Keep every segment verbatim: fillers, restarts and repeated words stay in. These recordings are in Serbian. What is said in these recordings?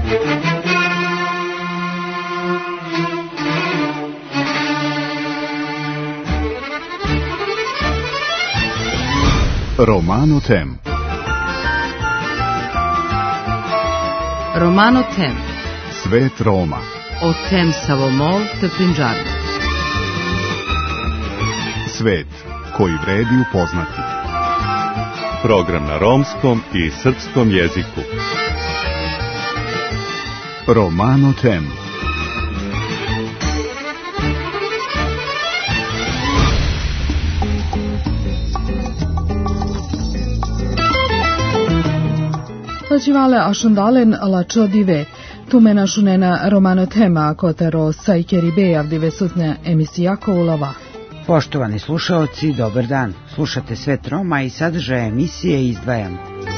Romano Tem. Romano Tem. Svet Roma. O tem Savomol te Punjabi. Svet koji vredi upoznati. Program na romskom i srpskom jeziku. Romano Tem. Facivale ascundalen la ciodive. Tume našunena Romano Tema kotaro sajkeribe avdive sutne emisija Koulava. Poštovani slušaoci, dobar dan. Slušate Svet Roma i sadržaje emisije izdvajam.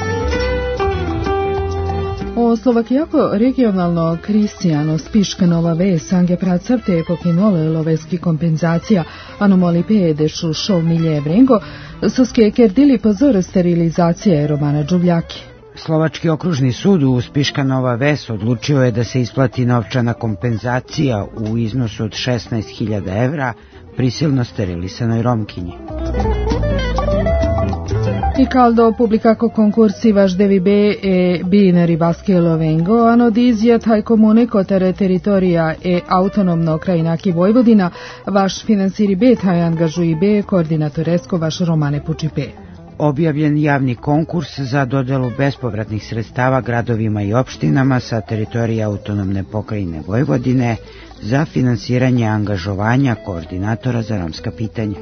O Slovakijako regionalno kristiano spiška nova ves ange pracavte pokinole loveski kompenzacija anomoli pedešu šov milje vrengo soske kerdili pozor sterilizacije Romana Đuvljaki. Slovački okružni sud u Spiška Nova Ves odlučio je da se isplati novčana kompenzacija u iznosu od šesnaest hiljada evra prisilno sterilisanoj Romkinji. I caldo pubblicaco concorsi vaš devibe e binari Baskelo Vengo, anodizija taj komune kotere teritorija e autonomno krajinaki Vojvodina, vaš finansiri be taj angažuji be koordinatoresko vaš Romane Pučipe. Objavljen javni konkurs za dodelu bespovratnih sredstava gradovima i opštinama sa teritorije autonomne pokrajine Vojvodine za finansiranje angažovanja koordinatora za romska pitanja.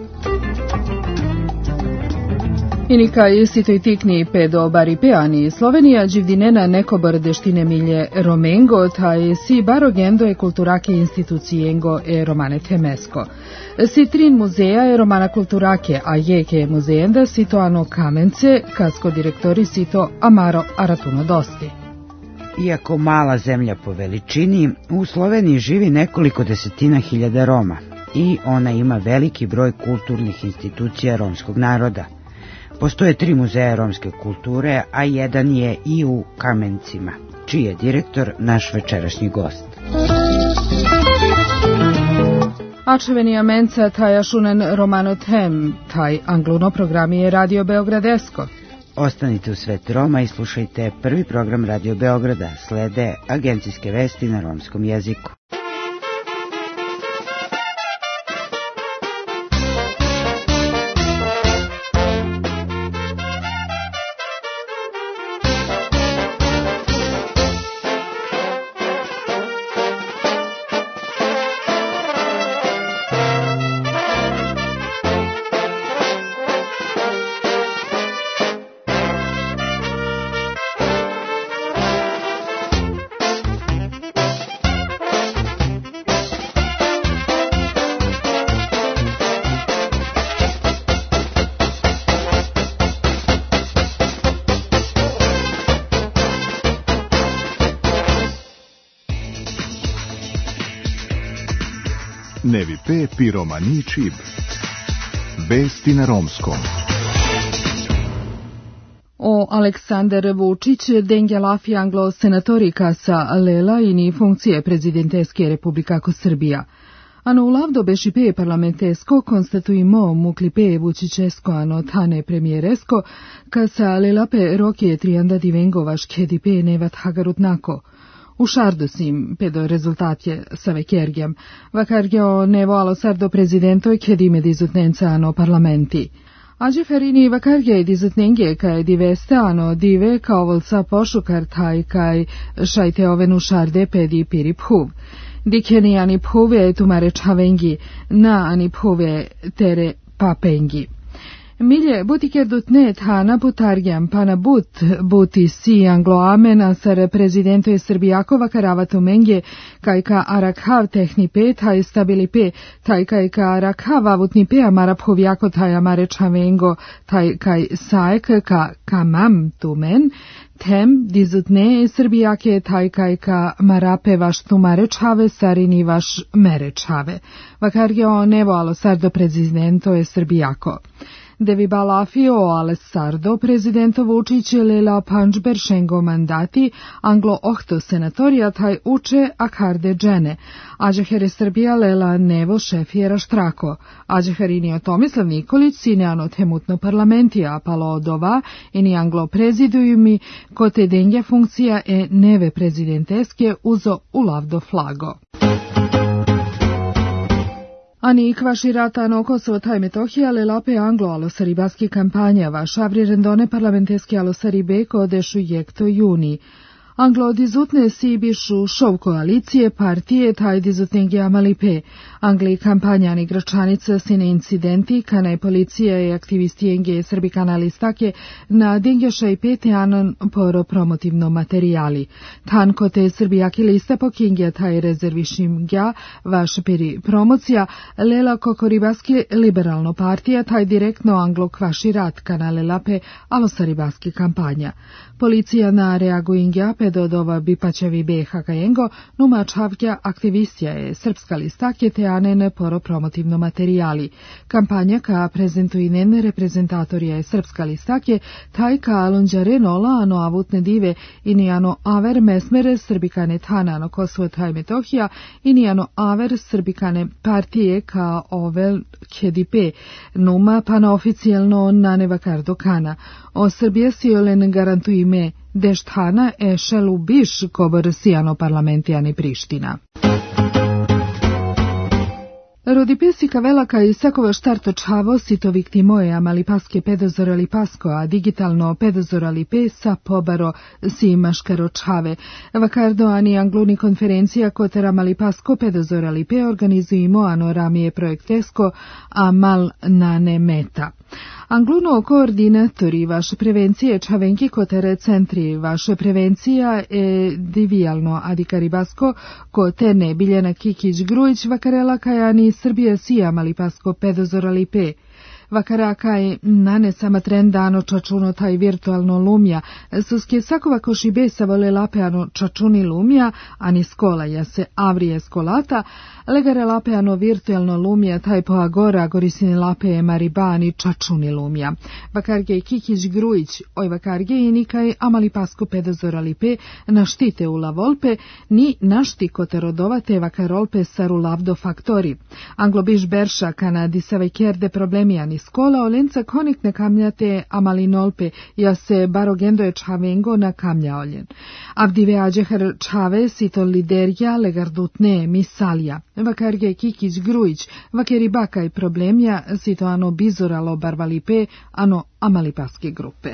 Inika isito i tikni pedo bari peani Slovenija đivdinena neko bardeštine milje Romengo, taj si barogendo e kulturake institucijengo e Romane Temesko. Si trin muzeja e Romana kulturake, a jeke muzejenda sito ano kamence, kasko direktori sito Amaro Aratuno Dosti. Iako mala zemlja po veličini, u Sloveniji živi nekoliko desetina hiljada Roma i ona ima veliki broj kulturnih institucija romskog naroda. Postoje tri muzeja romske kulture, a jedan je i u Kamencima, čiji je direktor naš večerašnji gost. Ačevenija menca taj ašunen Romano Tem, taj angluno program je Radio Beogradesko. Ostanite u Svet Roma i slušajte prvi program Radio Beograda, slede agencijske vesti na romskom jeziku. Nevi pe piromani čib. Vesti na romskom. O Aleksandar Vučić dengelafi anglo senatorika sa lela ini funkcije prezidenteske Republikako Srbija. Ano ulavdo beši pe parlamentesko konstatuimo mukli Vučićesko ano tane premijeresko ka sa lela pe roke trianda divengo vaš kedi pe nevat hagarutnako. U šardosim, pedo rezultatje sa vekergjem, vakargeo nevo alo sardo prezidentoj kedime dizutnenca ano parlamenti. Ađe ferini vakarge dizutnenge kaj diveste ano dive kao volca pošukar taj kaj šajte ovenu šarde pedi piri phuv. Dikeni ani phuve tumare čavengi, na ani phuve tere papengi. Milje butiker dutne tana butargem pana but buti si angloamena sar prezidento je Srbijakova karavatu menge kaj ka arakhav tehni pe taj stabili pe taj kaj ka arakhav avutni pe amara phovjako taj amare čavengo taj kaj saek ka kamam tumen tem dizutne Srbijake taj kaj ka marape vaš tumare čave sarini vaš mere čave. Vakarge o nevo alo sardo prezidento je Srbijako. Devibalafio Alessardo, prezidento Vučić lela Pančberšengo mandati, anglo ohto senatorija taj uče akarde džene. Ađehere Srbija lela nevo šefijera štrako. Ađeharinio Tomislav Nikolić sineano temutno parlamentija palo odova ini anglo prezidujumi kote denja funkcija e neve prezidenteske uzo u lavdo flago. Ani kvaši rata no Kosovo taj Metohija le lape anglo alosaribaski kampanja vaš avri rendone parlamenteski alosaribe kodešu jekto juni. Anglo dizutne si bišu šov koalicije partije taj dizutnegi amalipe. Angli kampanjani gračanica sine incidenti kanaj policija i aktivisti enge Srbi kanalistake na dengjaša i pete anon poro promotivno materijali. Tanko te Srbijaki lista pokingja taj rezervišim gja vaš peri promocija lela kokoribaski liberalno partija taj direktno anglo kvaši rat kanale lape alosaribaski kampanja. Policija na reagu ingja pedodova bipačevi be hakajengo numa čavgja aktivistija je srpska listake te anene poro promotivno materijali. Kampanja ka prezentuinen reprezentatorija je srpska listake taj ka alonđare nola ano avutne dive ini ano aver mesmere srbikane tana ano Kosovo taj Metohija ini ano aver srbikane partije ka ovel kedipe numa pana oficijalno nane vakardo kana. O Srbije si olen garantuji me deštana e šelu biš kobor sijano parlamentijani Priština. Rodipesika velaka i sakova štarto čavo sito viktimoje amalipaske pedozorali pasko, a digitalno pedozorali pesa pobaro si maškaro čave. Vakardo ani angluni konferencija kotera malipasko pedozorali pe organizujemo ano ramije projektesko a mal nane meta. Angluno koordinatori vaše prevencije čavenki kotere centri vaše prevencija e divijalno adikaribasko kotene Biljana Kikić-Grujić vakarela kajani Srbija sija malipasko pedozorali pe. Vakaraka je nane sama trendano čačuno taj virtualno lumja, suske sakova košibesa vole lapeano čačuni lumja, ani skola ja se avrije skolata, legare lapeano virtualno lumja taj po agora gorisine lape maribani čačuni lumja. Vakarge i Kikić Grujić, oj vakarge i nikaj amali pasko pedozorali pe naštite u lavolpe, ni našti koterodovate vakarolpe saru lavdo faktori. Anglobiš berša kana disave kerde problemijani skola olenca konik ne kamljate amalinolpe, ja se barogendo je čavengo na kamlja oljen. Avdive ađehar čave sito liderja legardutne misalja. Vakarge Kikić Grujić, vakeri baka i problemja sito ano bizoralo barvalipe, ano amalipaske grupe.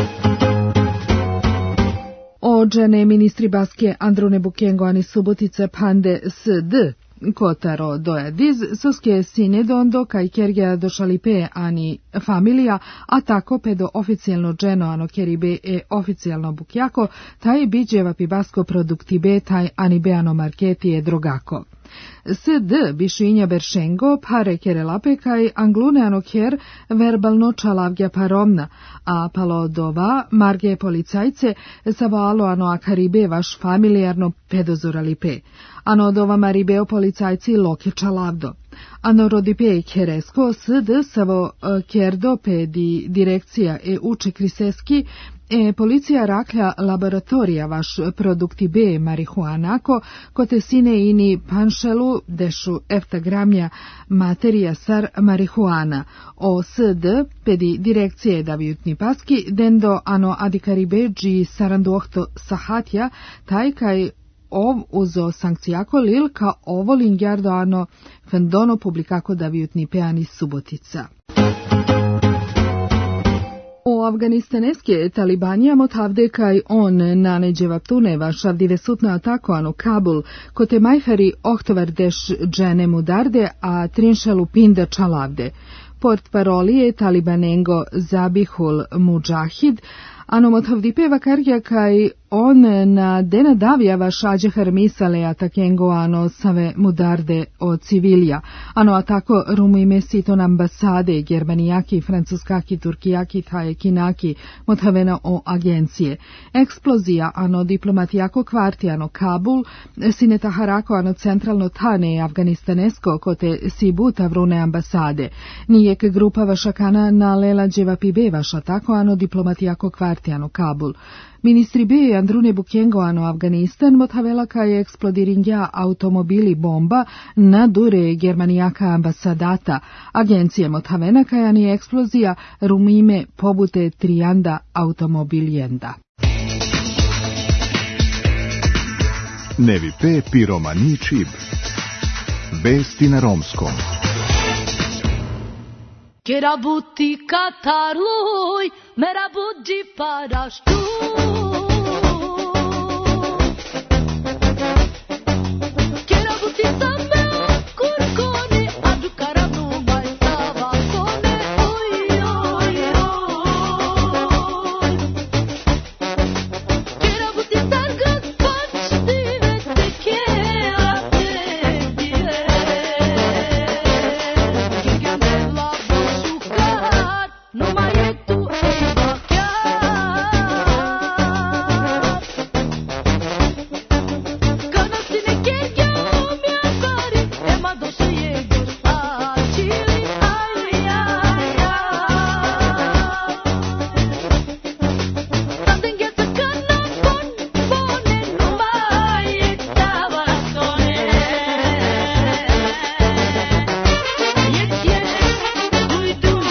Ođene ministri baske Andrune Bukengo ani Subotice pande S D Kotaro dojadiz, suske sine dondo kaj kergea došalipe ani familija, a tako pedo oficijalno dženo ano keribe e oficijalno bukjako, taj biđeva pibasko produktibe taj ani beano marketi e drogako. S D bišinja beršengo pare kerelape kaj anglune ano ker verbalno čalavgja paromna, a palodova marge policajce savalo ano akaribe vaš familijarno pedozoralipe. Ano dova maribeo policajci loke čalavdo. Ano rodipe keresko S D savo kerdo pedi direkcija e uče kriseski e policija raklja laboratorija vaš produkti B marihuanako, kote sine ini panšelu dešu eftagramja materija sar marihuana. O S D pedi direkcije davijutni paski dendo ano adikaribe dži saranduohto sahatja taj kaj ov uzo sankcijako lil ka ovo lingjardo ano fendono publikako davijutni peani Subotica. O Afganistaneske talibanija motavde kaj on naneđeva tune vaš avdive sutno atako anu Kabul, kote majhari ohtovar deš džene mudarde, a trinšalu pinda čalavde. Port paroli je talibanengo Zabihul Mujahid, ano motavdipe vakarja kaj on na dena davjava šađe hermisale atakengo ano save mudarde o civilja, ano atako rumu ime siton ambasade germanijaki, francuskaki, turkijaki, tajekinaki, mothavena o agencije. Eksplozija ano diplomatijako kvarti ano Kabul, sineta harako ano centralno tane afganistanesko kote sibuta vrune ambasade. Nijek grupa vašakana na lela dževapi be vaša tako ano diplomatijako kvarti ano Kabul. Ministri be Andrune Bukengo ano Afganistan mothavela ka je eksplodirinja automobili bomba na dure germanijaka ambasadata. Agencije mothavena ka je eksplozija rumime pobute trianda automobilijenda. Nevi pe piromani čib. Vesti na romskom. Kerabuti katarluj, merabudji paraštu. Kerabuti same kurkone, adu karanu majtava kone, oj, oj, oj. Kerabuti sargat pačtive te kelate dive. Kigemela no majetu ej bakjar. Kana si ne kerja mi apari, ema doše jegoš achili, aj, aj, aj. Taden geta kana pon, pone, no majetava tone. Jet, jet, duj, duj,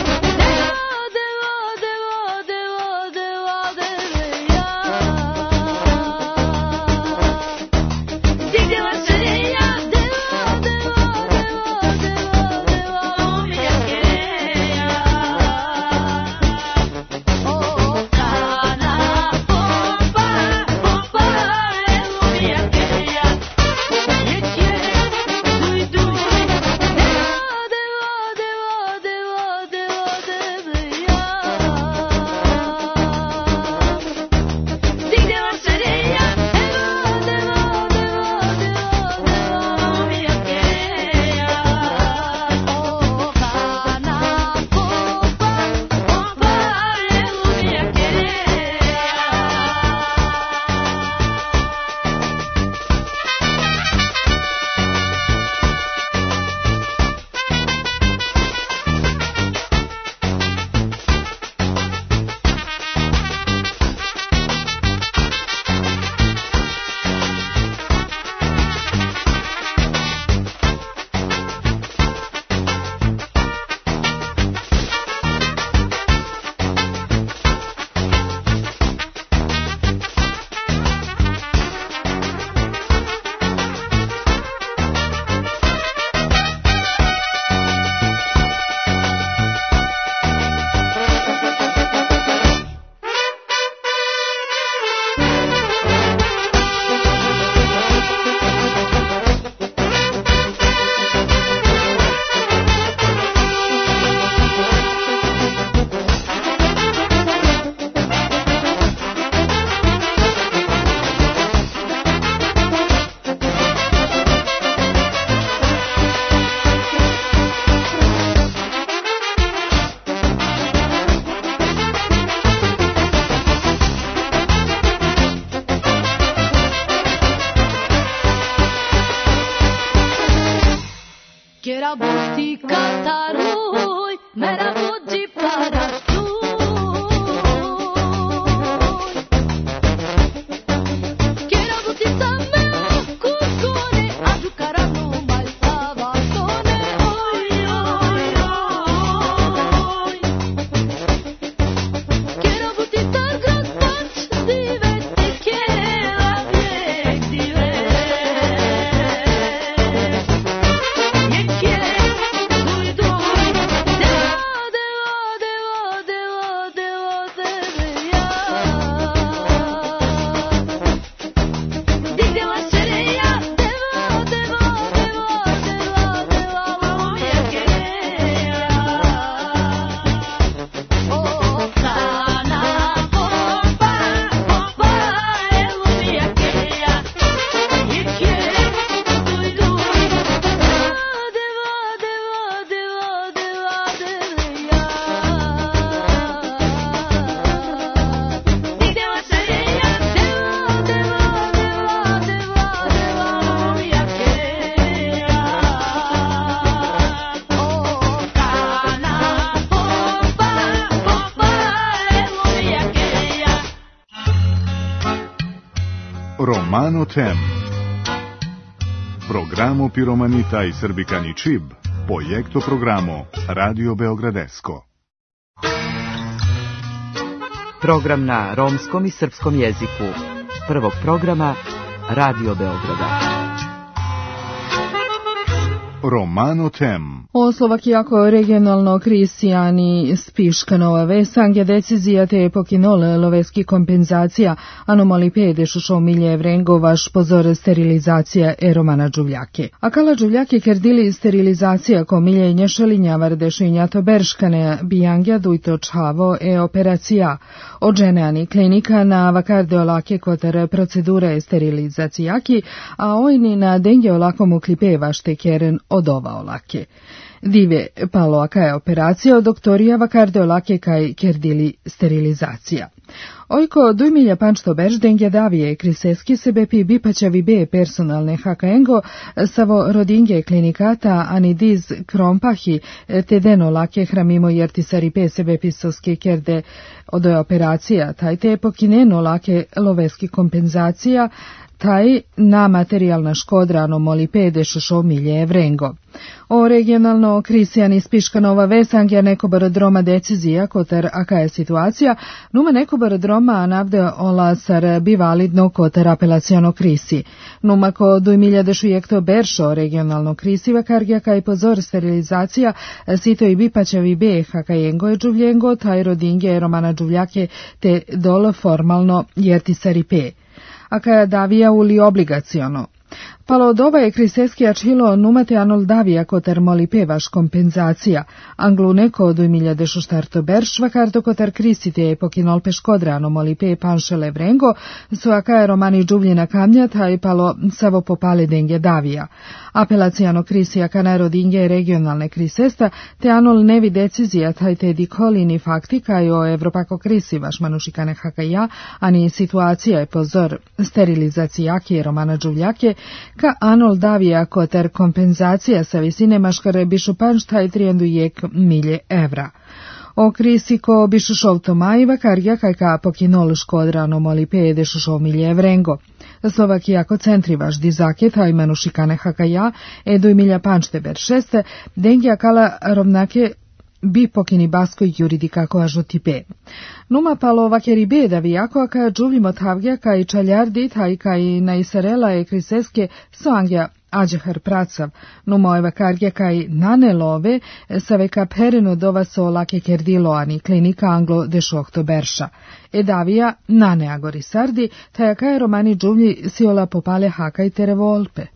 Kerabuti kataruj, merabudji paraštuj. Kerabuti same kurkone, adu karanu majtava kone, oj, oj, oj. Kerabuti sargat pač dive te kela vijek dive. Jet, jet, duj, duj, deva, deva, Romano Tem. Programo Piromanita i Srbikani Čib, projekto programo Radio Beogradesko. Program na romskom i srpskom jeziku. Prvog programa Radio Beograda. Romano Tem. O Slovakijako regionalno Krisijani Spiškanova vesangja decizija te pokinole loveski kompenzacija anomali pede šušo milje vrengo vaš pozor sterilizacija e Romana Đuvljake. A kala Đuvljake kerdili sterilizacija ko milje nješalinja vardešinja to berškane bijangja dujto čhavo e operacija. Odženeani klinika na vakardeolake kotar procedure sterilizacijaki, a ojni na dengeolakom uklipevašte keren od ova olake. Dive paloaka je operacija od doktorija vakardeolake kaj kerdili sterilizacija. Ojko dujmilja pančto beždengje davije kriseski sebepi bipaćavi be personalne hakaengo savo rodinge klinikata anidiz krompahi te deno lake hramimo jertisari pe sebepi soske kerde od operacija taj te pokineno lake loveski kompenzacija taj na materijalna škodra anomoli pede šošo milje vrengo. O regionalno Krisijani Spiškanova vesangja neko barodroma decizija kotar aka je situacija, numa neko barodroma anavde olasar bivalidno kotar apelaciono krisi. Numa ko dujmilja dešujekto beršo regionalno krisiva kargja kaj pozor sterilizacija sito i bipaćevi be hakajengo je džuvljengo taj rodinge Romana Đuvljake te dolo formalno jertisari pe. Aka je davija uli obligaciono. Palo od ova je kriseski ačilo numate anol davija kotar moli pevaš kompenzacija. Anglu neko od umilja dešu štarto berš, vakarto kotar krisite je pokinol peškodrano moli pe panšele vrengo, su aka je romani džuvljena kamnjata i palo savo popale denge davija. Apelacijano krisi aka narodinge regionalne krisesta, te anol nevi decizija taj te dikolini faktika i o Evropako krisi vaš manušikane hakaja, ani situacija je pozor sterilizacijaki Romana Đuvljake, ka anol davija kotar kompenzacija sa visine maškare bišu panštaj trijendu jek milje evra. O krisi ko bišu šovtomajiva kargja kaj ka pokinol škodrano moli pede šušov milje vrengo. Slovakijako centri vaš dizake taj manušikane hakaja edu i milja panšte ber šeste, dengja kala rovnake bi pokini baskoj juridika koja žutipe. Numa palo vakeri beda vijako, a kaj džuvljimo tavgja kaj čaljardi, taj kaj na isarela je kriseske soangja ađehar pracav. Numa ojva kargja kaj nane love, save ka pereno dova so lake kerdilo ani klinika anglo dešokto berša. Edavija nane agori sardi, taj kaj romani džuvlji siola popale haka i terevolpe.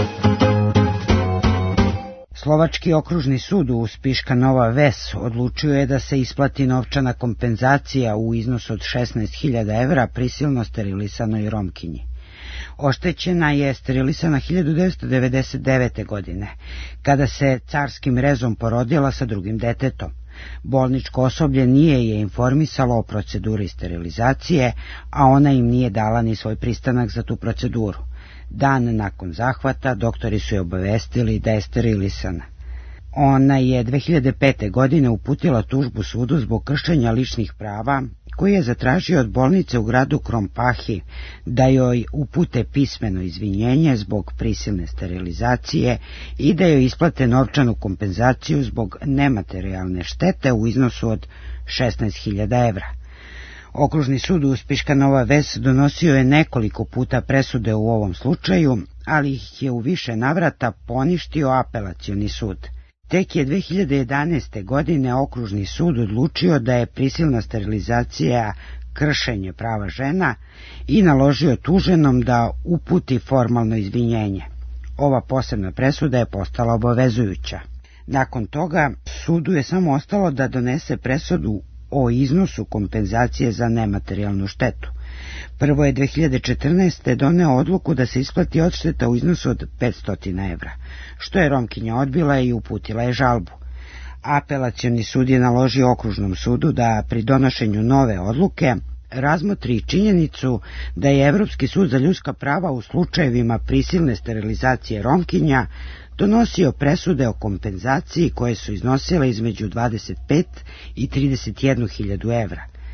Slovački okružni sud u Spiškanova Ves odlučio je da se isplati novčana kompenzacija u iznosu od šesnaest hiljada evra prisilno sterilisanoj Romkinji. Oštećena je sterilisana hiljadu devetsto devedeset devete. godine, kada se carskim rezom porodila sa drugim detetom. Bolničko osoblje nije je informisalo o proceduri sterilizacije, a ona im nije dala ni svoj pristanak za tu proceduru. Dan nakon zahvata doktori su je obavestili da je sterilisana. Ona je dve hiljade pete. godine uputila tužbu sudu zbog kršenja ličnih prava, koji je zatražio od bolnice u gradu Krompahi da joj upute pismeno izvinjenje zbog prisilne sterilizacije i da joj isplate novčanu kompenzaciju zbog nematerijalne štete u iznosu od šesnaest hiljada evra. Okružni sud u Spiškanova Ves donosio je nekoliko puta presude u ovom slučaju, ali ih je u više navrata poništio apelacioni sud. Tek je dve hiljade jedanaeste. godine okružni sud odlučio da je prisilna sterilizacija kršenje prava žena i naložio tuženom da uputi formalno izvinjenje. Ova posebna presuda je postala obavezujuća. Nakon toga sudu je samo ostalo da donese presudu o iznosu kompenzacije za nematerijalnu štetu. Prvo je dve hiljade četrnaeste. doneo odluku da se isplati odšteta u iznosu od petsto evra, što je Romkinja odbila i uputila je žalbu. Apelacioni sud je naložio okružnom sudu da pri donošenju nove odluke razmotri činjenicu da je Evropski sud za ljudska prava u slučajevima prisilne sterilizacije Romkinja donosio presude o kompenzaciji koje su iznosile između dvadeset pet i trideset jednu hiljadu evra.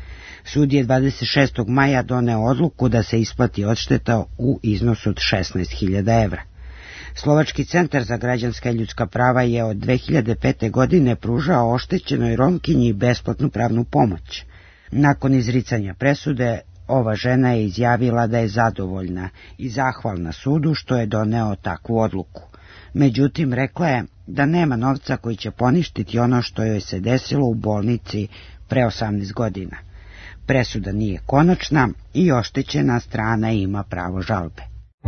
Sud je dvadeset šestog maja doneo odluku da se isplati odšteta u iznosu od šesnaest hiljada evra. Slovački centar za građanska i ljudska prava je od dve hiljade pete. godine pružao oštećenoj Romkinji besplatnu pravnu pomoć. Nakon izricanja presude, ova žena je izjavila da je zadovoljna i zahvalna sudu što je doneo takvu odluku. Međutim, rekla je da nema novca koji će poništiti ono što joj se desilo u bolnici pre osamnaest godina. Presuda nije konačna i oštećena strana ima pravo žalbe.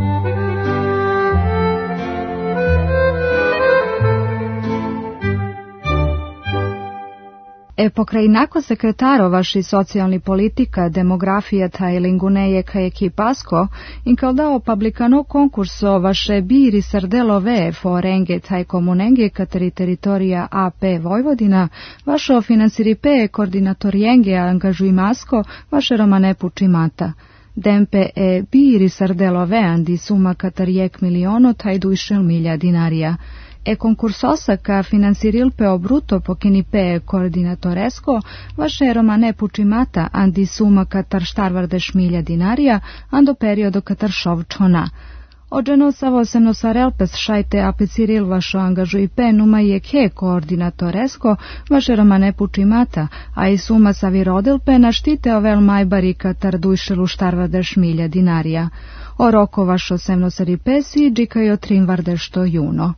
E pokrajinako sekretaro vaši socijalni politika, demografija taj linguneje ka ekipasko, in kaldao publicano konkurso vaše biri sardelove forenge taj komunenge kateri teritorija A P Vojvodina, vašo finansiripe koordinatorienge angažuimasko, vaše romane pučimata. Dempe e biri sardelove andi suma katarijek miliono taj dujšel milja dinarija. E concursosa ca finansirilpe o bruto pokinipe koordinatoresko, vaše romane pučimata andi suma katar štarvardeš milja dinarija, ando periodo katar šovčona. Ođeno savo semno sarelpes šajte apeciril vašo angažuipe numa je ke koordinatoresko, vaše romane pučimata, a i suma savirodilpe naštite ovel majbari katar dujšelu štarvardeš milja dinarija. O roko vašo semno saripesi džikajo trimvardeš to juno.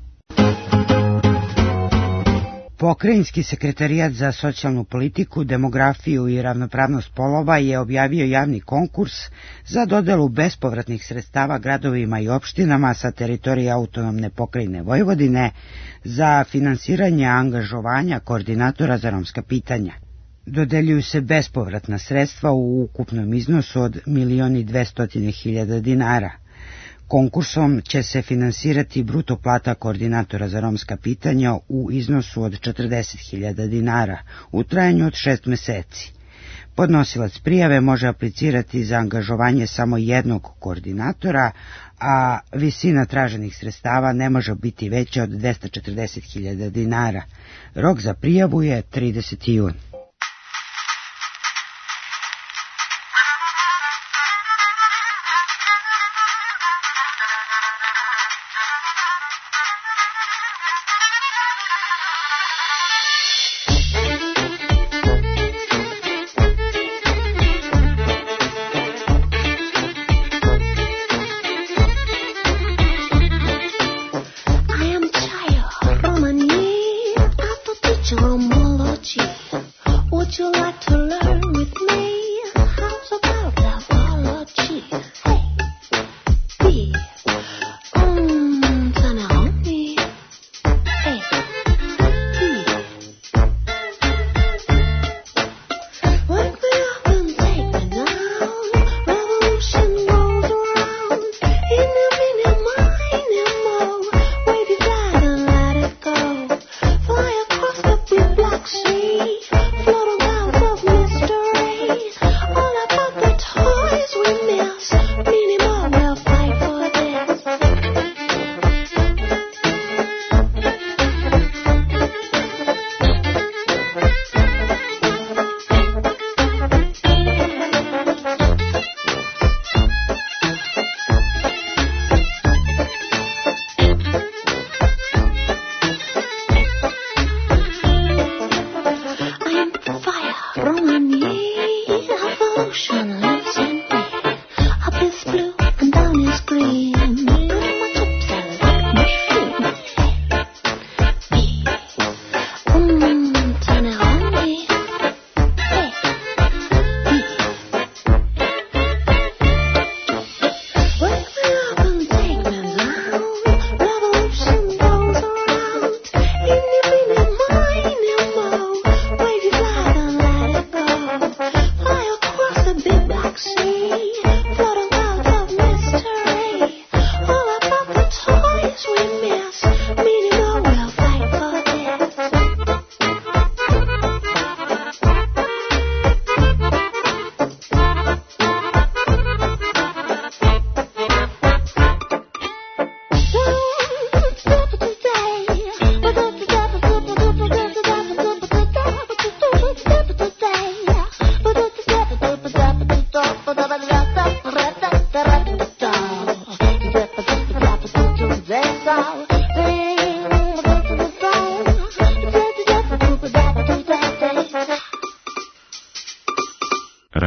Pokrajinski sekretarijat za socijalnu politiku, demografiju i ravnopravnost polova je objavio javni konkurs za dodelu bespovratnih sredstava gradovima i opštinama sa teritorije autonomne pokrajine Vojvodine za finansiranje angažovanja koordinatora za romska pitanja. Dodeljuju se bespovratna sredstva u ukupnom iznosu od milion i dvesta hiljada dinara. Konkursom će se finansirati bruto plata koordinatora za romska pitanja u iznosu od četrdeset hiljada dinara u trajanju od šest meseci. Podnosilac prijave može aplicirati za angažovanje samo jednog koordinatora, a visina traženih sredstava ne može biti veća od dvesta četrdeset hiljada dinara. Rok za prijavu je trideseti jun.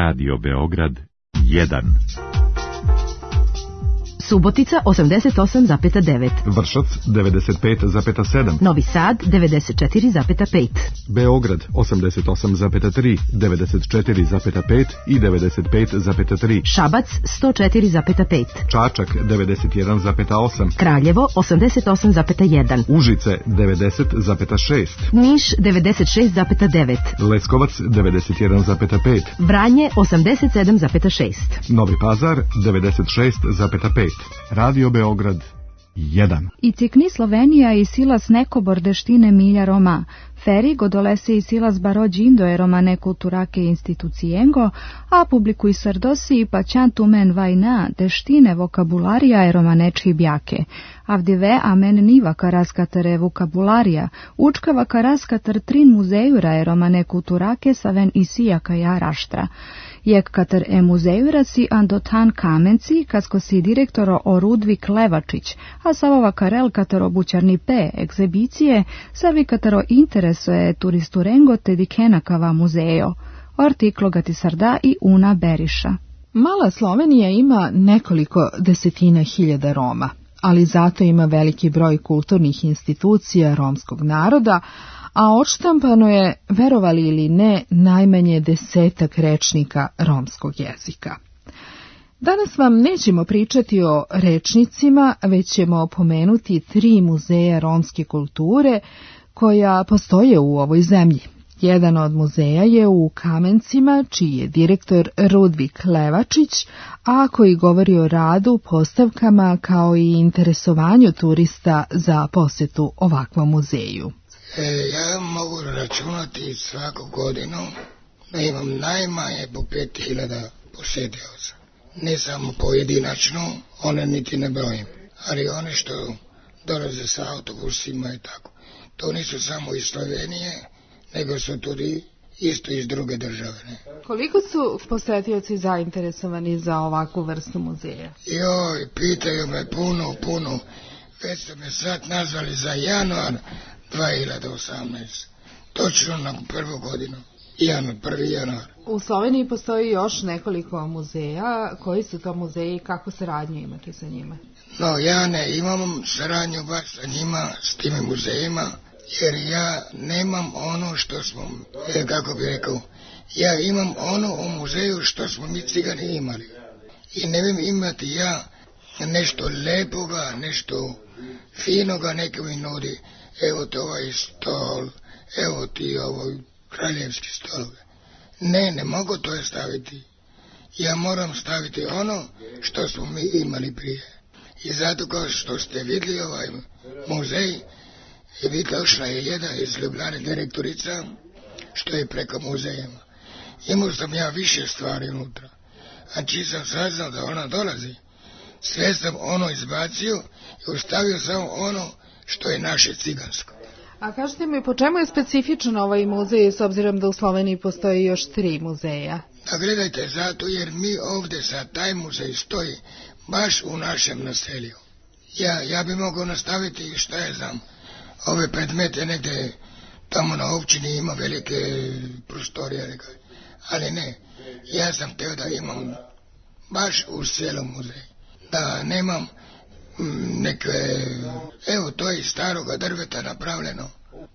Radio Beograd jedan. Subotica osamdeset osam zarez devet, Vršac devedeset pet zarez sedam, Novi Sad devedeset četiri zarez pet, Beograd osamdeset osam zarez tri, devedeset četiri zarez pet i devedeset pet zarez tri, Šabac sto četiri zarez pet, Čačak devedeset jedan zarez osam, Kraljevo osamdeset osam zarez jedan, Užice devedeset zarez šest, Niš devedeset šest zarez devet, Leskovac devedeset jedan zarez pet, Vranje osamdeset sedam zarez šest. Novi Pazar devedeset šest zarez pet. Radio Beograd jedan. I cikni Slovenija i silas nekobor deštine Milja Roma. Feri godolese i silas barođindo e romane kulturake institucijengo, a publiku i sardosi i paćantu men vajna deštine vokabularija e romaneči bjake. Avdive amen niva karaskatere vokabularija, učkava karaskater trin muzejura e romane kulturake saven i sijaka ja raštra. Jek kater e muzejura si andotan kamenci, kasko si direktoro o Rudvik Levačić, a savova karel katero bućarni pe egzibicije, savi katero intereso je turisturengo te dikenakava muzejo. Artiklo gati sarda i Una Beriša. Mala Slovenija ima nekoliko desetina hiljada Roma, ali zato ima veliki broj kulturnih institucija romskog naroda, a odštampano je, verovali ili ne, najmanje desetak rečnika romskog jezika. Danas vam nećemo pričati o rečnicima, već ćemo pomenuti tri muzeja romske kulture koja postoje u ovoj zemlji. Jedan od muzeja je u Kamencima, čiji je direktor Rudvik Levačić, a koji govori o radu, postavkama kao i interesovanju turista za posetu ovakvom muzeju. E, ja mogu računati svaku godinu da imam najmanje po pet hiljada posjetioca. Ne samo pojedinačno, one niti ne brojim, ali one što dolaze sa autobusima i tako. To nisu samo iz Slovenije, nego su tudi isto iz druge države. Ne? Koliko su posjetioci zainteresovani za ovakvu vrstu muzeja? Joj, pitaju me puno, puno. Već ste me sad nazvali za januar dva hiljade osamnaeste. Točno na prvu godinu. Januar, prvi januar. U Sloveniji postoji još nekoliko muzeja. Koji su to muzeji i kako saradnju imate sa njima? No, ja ne imam saradnju baš sa njima, s time muzejima, jer ja nemam ono što smo, kako bi rekao, ja imam ono u muzeju što smo mi Cigani imali. I ne vem imati ja nešto lepoga, nešto finoga, neke mi nudi, evo ti ovaj stol, evo ti ovaj kraljevski stol. Ne, ne mogu to staviti. Ja moram staviti ono što smo mi imali prije. I zato kao što ste vidjeli ovaj muzej, i došla je jedna iz Ljubljane direktorica, što je preko muzejima. Imao sam ja više stvari unutra. A čiji sam saznao da ona dolazi, sve sam ono izbacio i ostavio samo ono što je naše cigansko. A kažete mi, po čemu je specifičan ovaj muzej, s obzirom da u Sloveniji postoji još tri muzeja? Da gledajte, zato jer mi ovdje sad taj muzej stoji baš u našem naselju. Ja, ja bi mogao nastaviti, šta je znam, ove predmete negdje tamo na općini ima velike prostorije, nekaj. Ali ne, ja sam teo da imam baš u cijelom muzeju, da nemam neke, evo to je iz staroga drveta napravljeno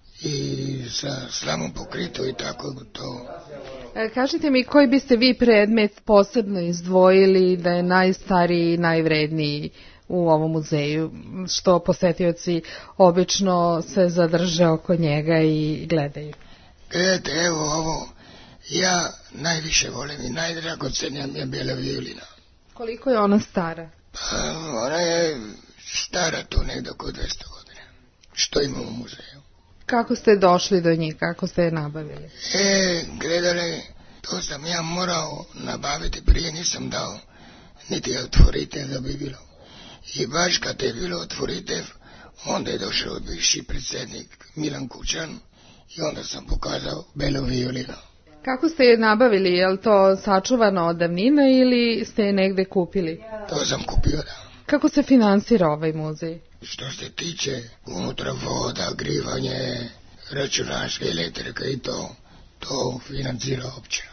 i sa slamom pokrito i tako to. E, kažite mi, koji biste vi predmet posebno izdvojili da je najstariji i najvredniji u ovom muzeju, što posetioci obično se zadrže oko njega i gledaju? Gledajte, evo ovo, ja najviše volim i najdragocenija mi je bijela violina. Koliko je ona stara? Pa, ona je stara tu negdje oko dvjesto godina, što ima u muzeju. Kako ste došli do njih, kako ste je nabavili? E, gledali, to sam ja morao nabaviti, prije nisam dao niti otvoritev da bi bilo. I baš kad je bilo otvoritev, onda je došao bivši predsjednik Milan Kučan i onda sam pokazao belu violinu. Kako ste je nabavili? Je li to sačuvano od davnina ili ste je negde kupili? To sam kupio, da. Kako se finansira ovaj muzej? Što se tiče unutra voda, grivanje, računarske elektrike i to, to financira općina.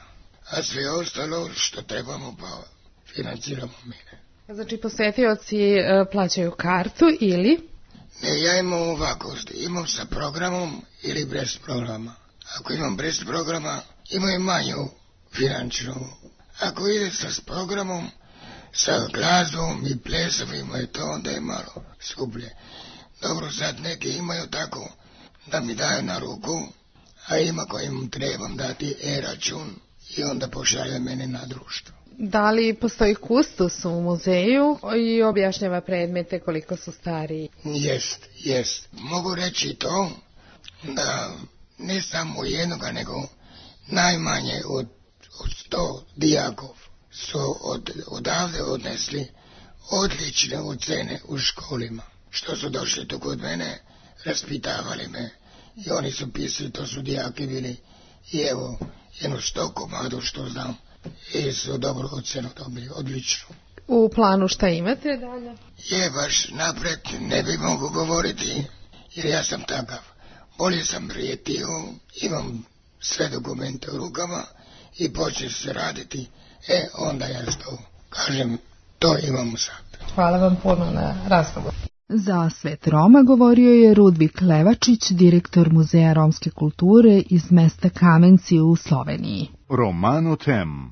a sve ostalo što trebamo pa financiramo mi. Znači, posjetioci e, plaćaju kartu ili? Ne, ja imam ovako, imam sa programom ili bez programa. Ako imam bez programa, imaju manju finančnu. Ako ide sa s programom, sa glazbom i plesom imaju to, onda je malo skuplje. Dobro, sad neki imaju tako da mi daju na ruku, a ima kojim trebam dati e-račun i onda pošalje mene na društvo. Da li postoji kustos u muzeju i objašnjava predmete koliko su stariji? Jest, jest. Mogu reći to da ne samo jednoga, nego najmanje od, od sto dijakov su od, odavde odnesli odlične ocene u školima. Što su došli tu kod mene, raspitavali me i oni su pisali, to su dijaki bili i evo jedno sto komadu što znam i su dobro ocenu dobili, odlično. U planu šta imate dalje? Je, baš napred ne bi mogu govoriti jer ja sam takav. Bolje sam prijetio, imam sve dokumente u rukama i počne se raditi, e onda ja to kažem, to imamo sad. Hvala vam puno na razgovor. Za Svet Roma govorio je Rudvik Levačić, direktor Muzeja romske kulture iz mesta Kamenci u Sloveniji. Romano Tem.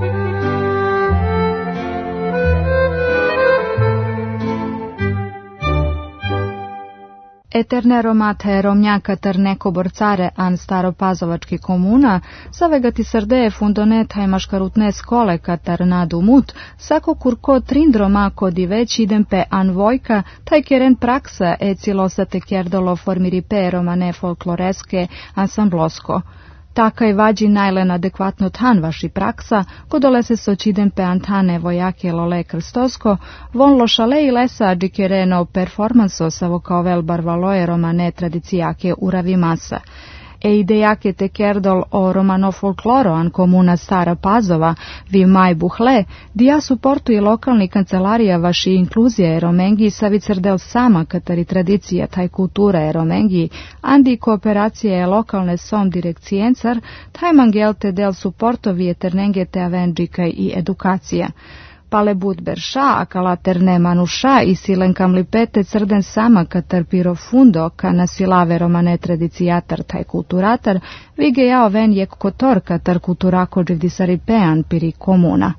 Eterne romate romnjaka ter neko borcare an staropazovački komuna, savegati srdeje fundoneta i maškarutne skole katar nadumut, sako kurko trindromako di već idempe an vojka, taj keren praksa e cilosate kjerdolo formiripe romane folkloreske ansamblosko. Taka i vađi najlen adekvatno tan vaši praksa, kodole se sočidem pe antane vojake lole krstosko, von lošale i lesa adžikereno performanso savo kao vel barvaloje romane tradicijake uravi masa. E idejake te kerdol o romano folkloro an komuna Stara Pazova, vi maj buhle, dija suportu i lokalni kancelarija vaši inkluzija eromengi savicrdel sama katari tradicija taj kultura eromengi, andi kooperacija je lokalne som direkcijencar, taj mangelte del suportovi eternenge te avenđika i edukacija. Pale budber ša, akalaterne manuša i silenkam lipete crden sama katar pirofundo, ka nasilave romane tradicijatar taj kulturatar, vige jao ven jek kotor katar kulturako dživdisaripean piri komuna.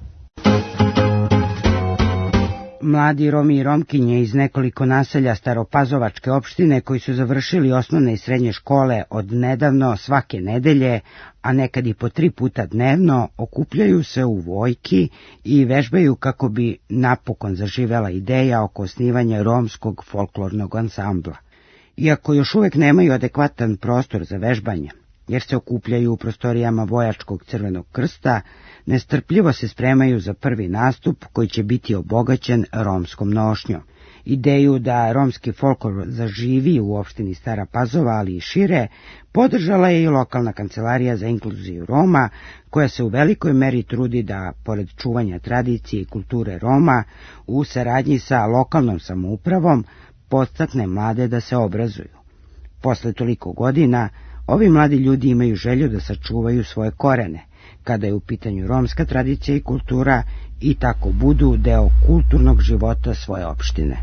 Mladi Romi i Romkinje iz nekoliko naselja Staropazovačke opštine koji su završili osnovne i srednje škole od nedavno svake nedelje, a nekad i po tri puta dnevno, okupljaju se u Vojki i vežbaju kako bi napokon zaživela ideja oko osnivanja romskog folklornog ansambla. Iako još uvek nemaju adekvatan prostor za vežbanje, jer se okupljaju u prostorijama Vojačkog crvenog krsta, nestrpljivo se spremaju za prvi nastup koji će biti obogaćen romskom nošnjom. Ideju da romski folklor zaživi u opštini Stara Pazova, ali i šire, podržala je i lokalna kancelarija za inkluziju Roma, koja se u velikoj meri trudi da, pored čuvanja tradicije i kulture Roma, u saradnji sa lokalnom samoupravom, podstakne mlade da se obrazuju. Posle toliko godina, ovi mladi ljudi imaju želju da sačuvaju svoje korene, kada je u pitanju romska tradicija i kultura, i tako budu deo kulturnog života svoje opštine.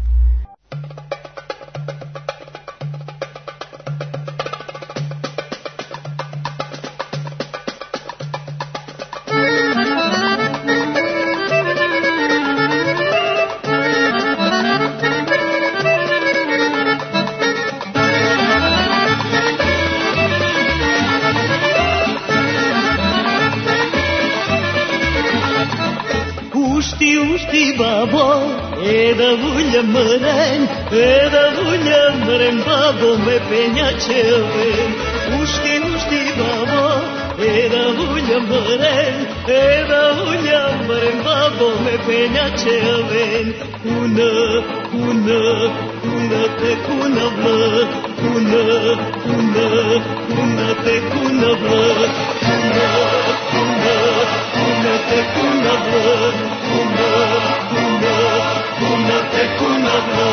Eda vulja mren, eda vulja mren, babo me penjačeve. Ušti, ušti, babo, eda vulja mren, eda vulja mren, babo me penjačeve. Kuna, kuna, kuna te kuna vla, kuna, kuna, kuna te kuna vla, kuna, kuna, kuna te kuna vla, kuna, kuna, kuna te kuna vla.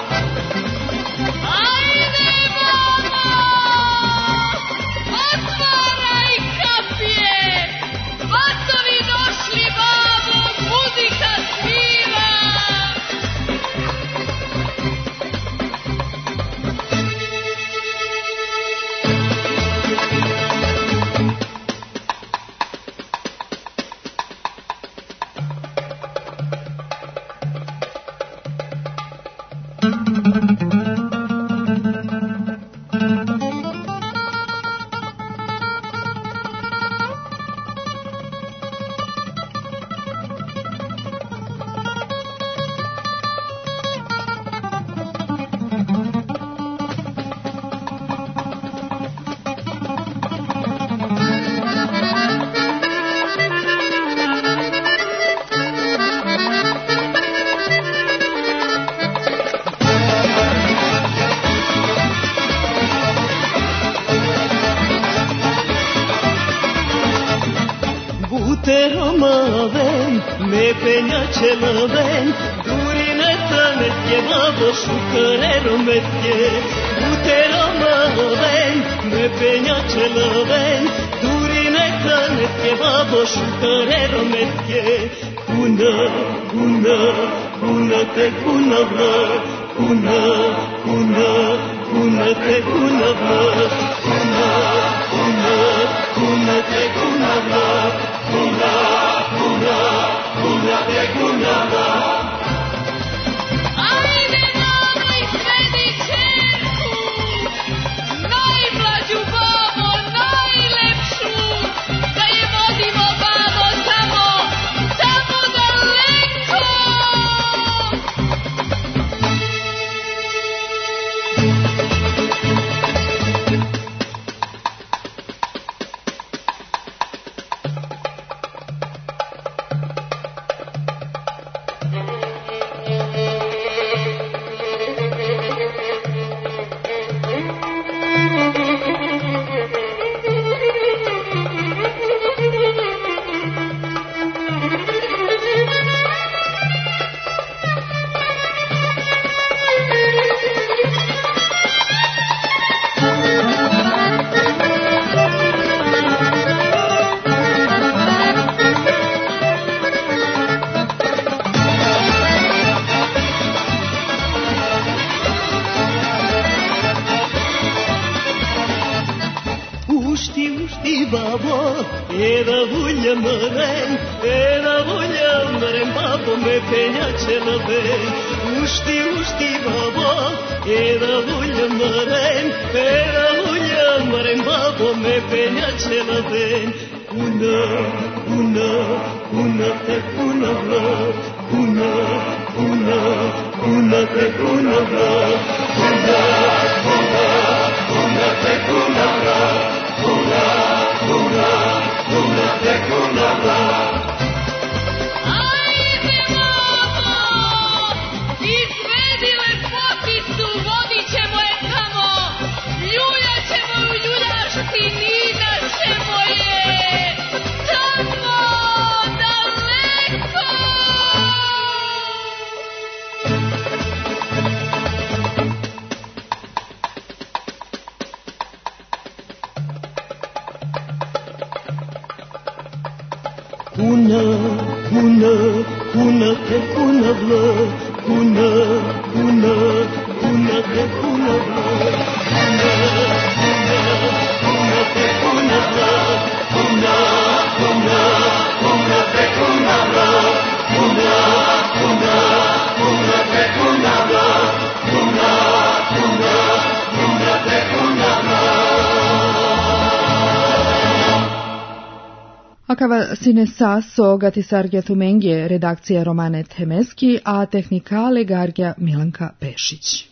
Ajde, mama! Otvaraj kapije! Vato maven, me penjače laven, durine tanetke, babo šukare rometke, utero maven, me penjače laven, durine tanetke, babo šukare rometke, kuna, kuna, kuna te kuna vla, kuna, kuna, kuna te kuna vla, kuna, kuna, kuna te kuna vla, kuna, kuna, kuna te kuna vla. Ajde nama izvedi čerku, najmlađu babo, najlepšu, da je vodimo babo tamo, tamo daleko. Kuna, kuna, kuna te kuna vla, kuna, kuna, kuna te kuna vla, kuna, kuna, kuna te kuna vla, kuna, kuna, kuna te kuna vla, kuna, kuna, kuna te kuna vla, kuna, kuna, kuna te kuna vla. Akava sine saso gatisargja tumengje redakcija Romane Temeski, a tehnikale gargja Milanka Pešić.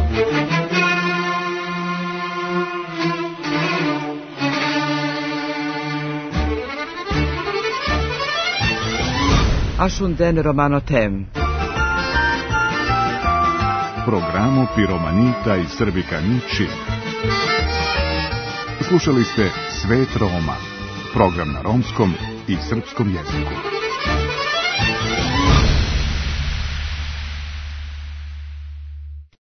Ashunden Romano Tem. Programo Piromanita i Srbikani Čib. Slušali ste Svet Roma, program na romskom i srpskom jeziku.